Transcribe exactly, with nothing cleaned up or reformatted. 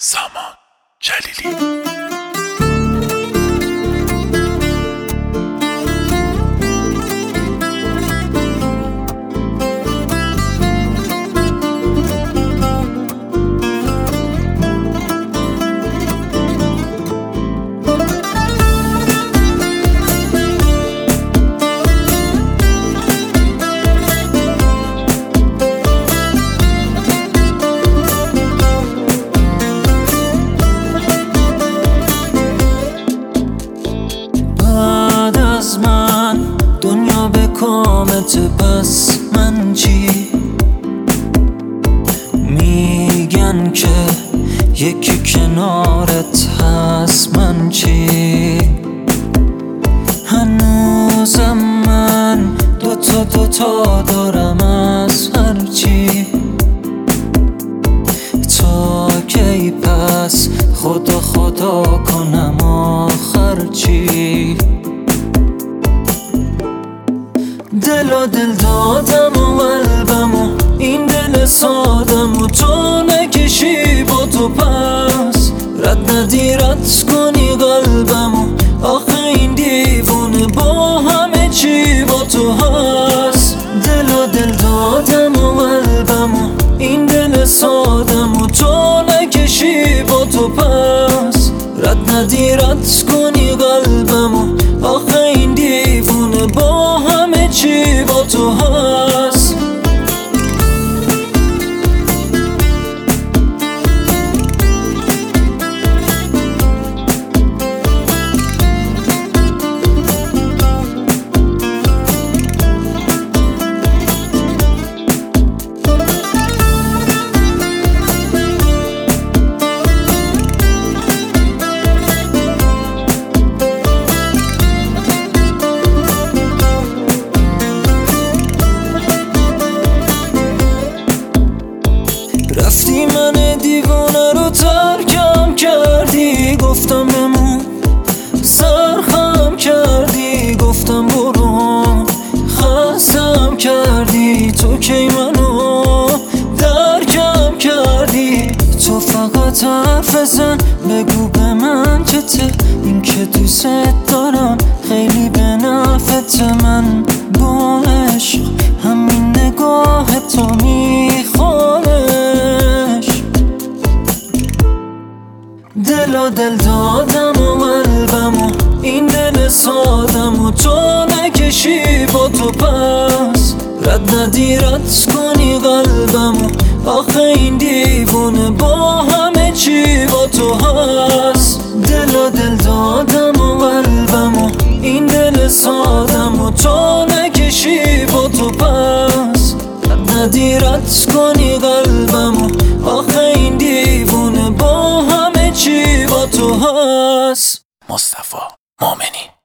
سامان جلیلی. دنیا به کامت بس من چی؟ میگن که یکی کنارت هست من چی؟ هنوزم من دوتا دوتا دارم از هر چی. تا کی پس خدا خدا کنم آخر چی؟ دل و دل دادم و قلبم و این دل سادم و تو نکشی با تو پس رد ندی رد کنی قلبم و آخه این دیوونه با همه چی با تو هست. دل و دل دادم و قلبم و این دل سادم و تو نکشی با تو پس رد ندی رد کنی قلبم و آخه این دیوونه با همه چی با تو هست. رفتی من دیوانه رو ترکم کردی، گفتم بمون سرخم کردی، گفتم برو خستم کردی. تو کی منو درکم کردی؟ تو فقط حرف بزن بگو به من که ته این که دوست دارم خیلی به نفعت. من با عشق همین نگاه تو میخوره. دل و دل دادم و قلبم و این دل سادم و تو نکشی با تو پس رد ندی رد کنی قلبم و آخه این دیوونه با همه چی با تو هست. دل و دل دادم و قلبم و این دل سادم و تو نکشی با تو پس رد ندی رد کنی قلبم و آخه این دیوونه با همه چی با تو هست. مصطفی مومنی.